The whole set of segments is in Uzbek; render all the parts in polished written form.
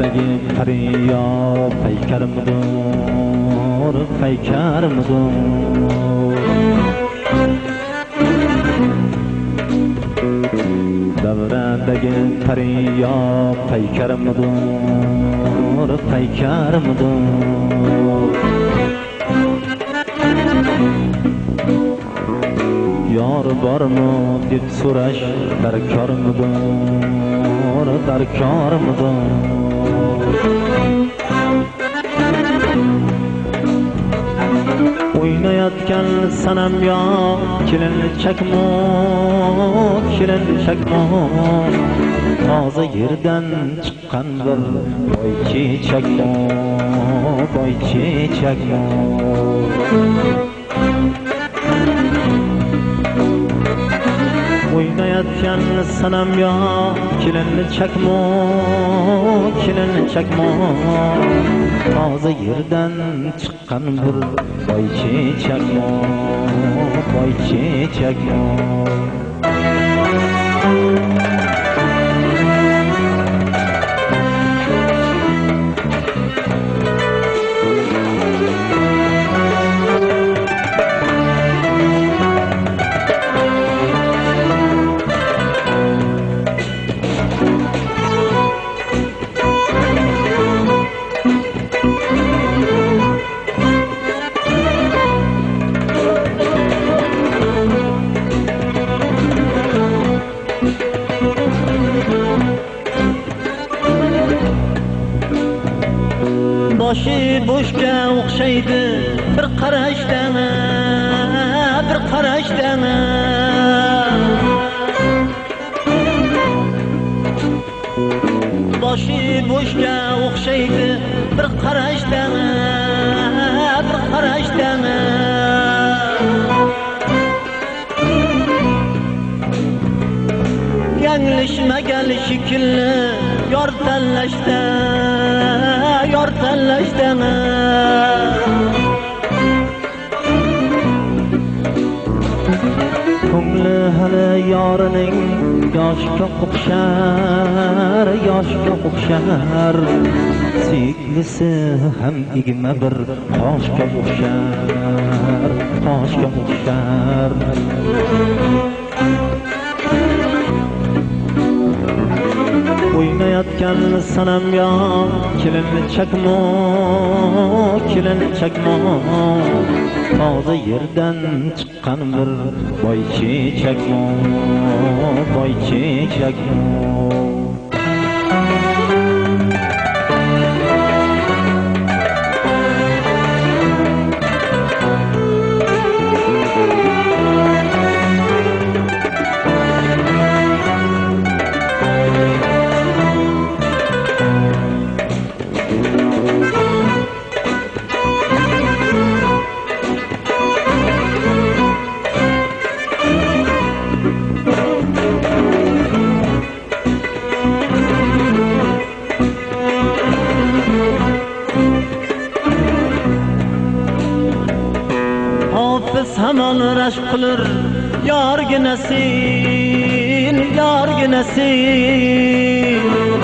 Davrandagi qariyo paykarmidur, paykarmidur. Davrandagi qariyo paykarmidur, paykarmidur. Yor bormi deb so'rash darkormidur, darkormidur. O'ynayotgan sanam yo kelinchakmon, kelinchakmon. Toza yerdan chiqqan bir boychechakmon, boychechakmon. O'ynayotgan sanam yo kelinchakmon, kelinchakmon. Toza yerdan chiqqan bir boychechakmon, boychechakmon. Boshi bo'shga o'xshaydi bir qarashdan, bir qarashdan. Boshi bo'shga o'xshaydi bir qarashdan, bir qarashdan. Yanglishmagan shekilli yor tanlashda, yor tanlashda. Ko'ngli hali yorining yoshga o'xshar, yoshga o'xshar. Sevgilisi ham igna bir toshga o'xshar, toshga o'xshar. O'ynayotgan sanam yo kelinchakmon, kelinchakmon. Toza yerdan chiqqan bir boychechakmon, boychechakmon. Hamon rashk qilur yorginasin, yorginasin.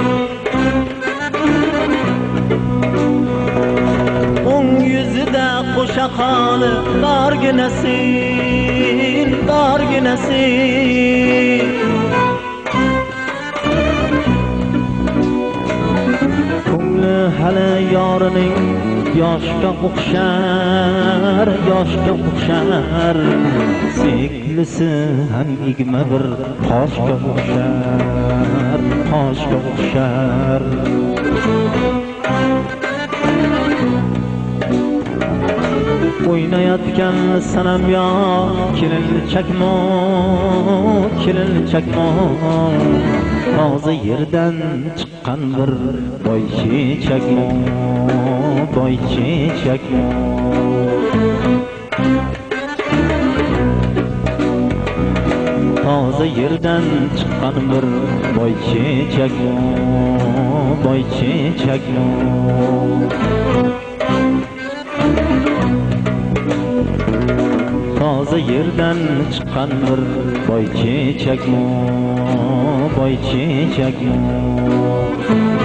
O'ng yuzida qo'shaqoni dorginasin, dorginasin. Ko'ngli hali yorining yoshga o'xshar, yoshga o'xshar. Sevgilisi ham igna bir toshga o'xshar, toshga o'xshar. O'ynayotgan sanam yo kelinchakmon, kelinchakmon. Toza yerdan chiqqan bir boychechakmon, boychechakmon. Toza yerdan chiqqan bir boychechakmon, boychechakmon. Toza yerdan chiqqan bir boychechakmon, boychechakmon.